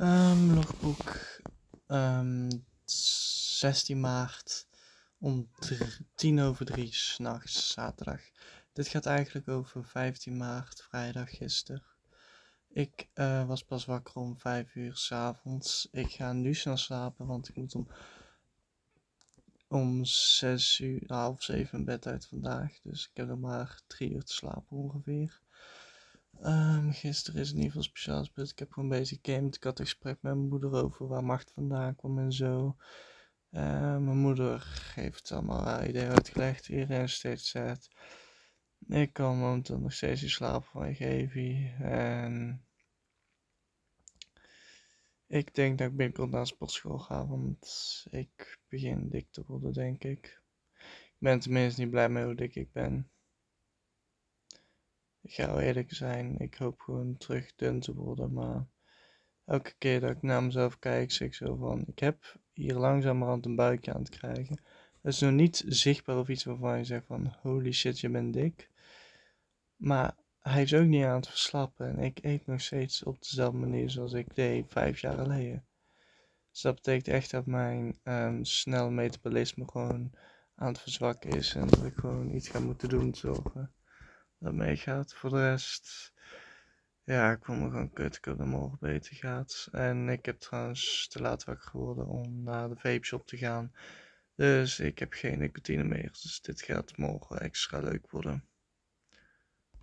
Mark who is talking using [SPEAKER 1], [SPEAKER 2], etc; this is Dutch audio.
[SPEAKER 1] Logboek. 16 maart om 3 s'nachts, zaterdag. Dit gaat eigenlijk over 15 maart, vrijdag gisteren. Ik was pas wakker om 5 uur 's avonds. Ik ga nu snel slapen, want ik moet om 6 uur, half 7 in bed uit vandaag. Dus ik heb nog maar 3 uur te slapen ongeveer. Gisteren is in ieder geval speciaal gespeeld. Ik heb gewoon een beetje gegamed. Ik had een gesprek met mijn moeder over waar macht vandaan kwam en zo. Mijn moeder heeft allemaal haar ideeën uitgelegd. Iedereen is steeds zet. Ik kan momenteel nog steeds niet slapen van Gevi. En ik denk dat ik binnenkort naar de sportschool ga, want ik begin dik te worden, denk ik. Ik ben tenminste niet blij met hoe dik ik ben. Ik ga wel eerlijk zijn, ik hoop gewoon terug dun te worden, maar elke keer dat ik naar mezelf kijk, zeg ik zo van, ik heb hier langzamerhand een buikje aan het krijgen. Dat is nog niet zichtbaar of iets waarvan je zegt van, holy shit, je bent dik. Maar hij is ook niet aan het verslappen en ik eet nog steeds op dezelfde manier zoals ik deed 5 jaar geleden. Dus dat betekent echt dat mijn snelle metabolisme gewoon aan het verzwakken is en dat ik gewoon iets ga moeten doen zorgen dat meegaat. Voor de rest, ja, ik voel me gewoon kut. Ik hoop dat morgen beter gaat. En ik heb trouwens te laat wakker geworden om naar de vape shop te gaan. Dus ik heb geen nicotine meer. Dus dit gaat morgen extra leuk worden.